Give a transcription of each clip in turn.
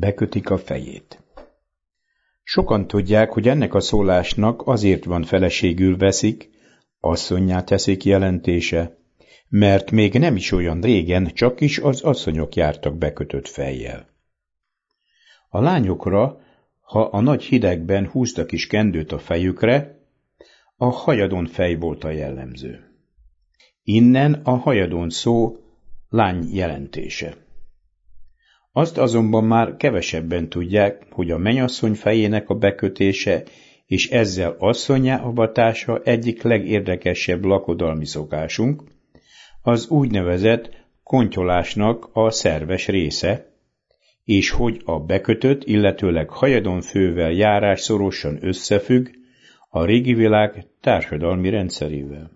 bekötik a fejét. Sokan tudják, hogy ennek a szólásnak azért van feleségül veszik, asszonnyá teszik jelentése, mert még nem is olyan régen csak is az asszonyok jártak bekötött fejjel. A lányokra, ha a nagy hidegben húztak is kendőt a fejükre, a hajadon fej volt a jellemző. Innen a hajadon szó lány jelentése. Azt azonban már kevesebben tudják, hogy a mennyasszony fejének a bekötése és ezzel asszonnyá avatása egyik legérdekesebb lakodalmi szokásunk, az úgynevezett kontyolásnak a szerves része, és hogy a bekötött, illetőleg hajadon fővel járás szorosan összefügg a régi világ társadalmi rendszerével.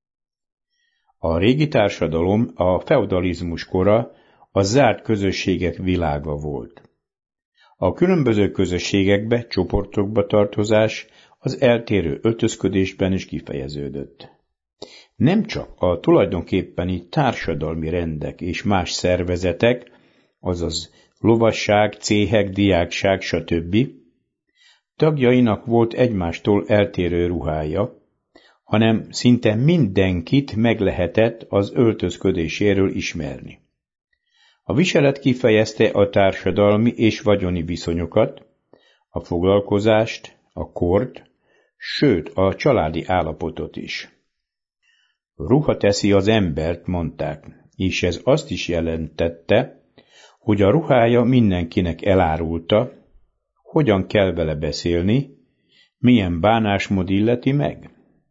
A régi társadalom a feudalizmus kora a zárt közösségek világa volt. A különböző közösségekbe, csoportokba tartozás az eltérő öltözködésben is kifejeződött. Nem csak a tulajdonképpeni társadalmi rendek és más szervezetek, azaz lovasság, céhek, diákság, stb. Tagjainak volt egymástól eltérő ruhája, hanem szinte mindenkit meg lehetett az öltözködéséről ismerni. A viselet kifejezte a társadalmi és vagyoni viszonyokat, a foglalkozást, a kort, sőt a családi állapotot is. Ruha teszi az embert, mondták, és ez azt is jelentette, hogy a ruhája mindenkinek elárulta, hogyan kell vele beszélni, milyen bánásmód illeti meg.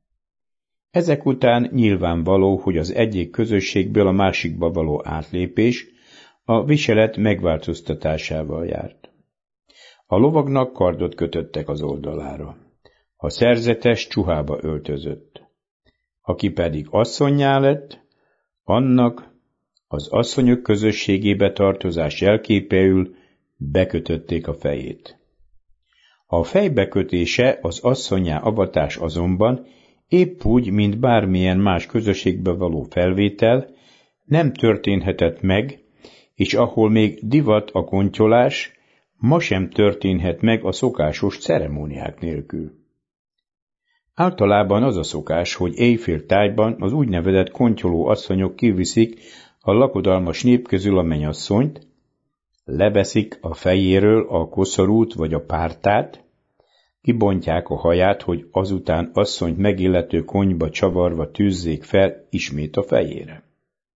Ezek után nyilvánvaló, hogy az egyik közösségből a másikba való átlépés a viselet megváltoztatásával járt. A lovagnak kardot kötöttek az oldalára. A szerzetes csuhába öltözött. Aki pedig asszonnyá lett, annak az asszonyok közösségébe tartozás jelképéül bekötötték a fejét. A fejbekötése, az asszonnyá avatás azonban épp úgy, mint bármilyen más közösségbe való felvétel, nem történhetett meg, és ahol még divat a kontyolás, ma sem történhet meg a szokásos ceremóniák nélkül. Általában az a szokás, hogy éjféltájban az úgynevezett kontyoló asszonyok kiviszik a lakodalmas nép közül a mennyasszonyt, leveszik a fejéről a koszorút vagy a pártát, kibontják a haját, hogy azután asszonyt megillető konyba csavarva tűzzék fel ismét a fejére.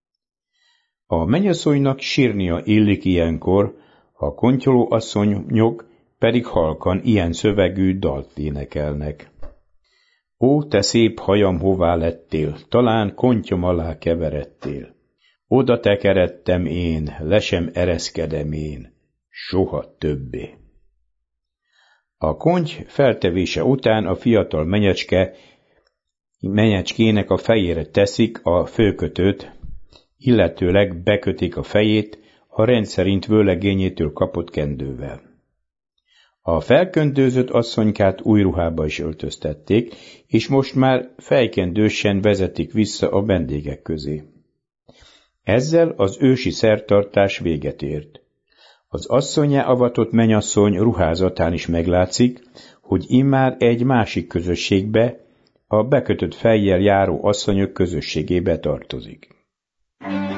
A mennyasszonynak sírnia illik ilyenkor, a kontyoló asszonyok pedig halkan ilyen szövegű dalt énekelnek. Ó, te szép hajam, hová lettél, talán kontyom alá keveredtél. Oda tekeredtem én, le sem ereszkedem én, soha többé. A konty feltevése után a fiatal menyecskének a fejére teszik a főkötőt, illetőleg bekötik a fejét a rendszerint vőlegényétől kapott kendővel. A felköntőzött asszonykát új ruhába is öltöztették, és most már fejkendősen vezetik vissza a vendégek közé. Ezzel az ősi szertartás véget ért. Az asszonnyá avatott mennyasszony ruházatán is meglátszik, hogy immár egy másik közösségbe, a bekötött fejjel járó asszonyok közösségébe tartozik.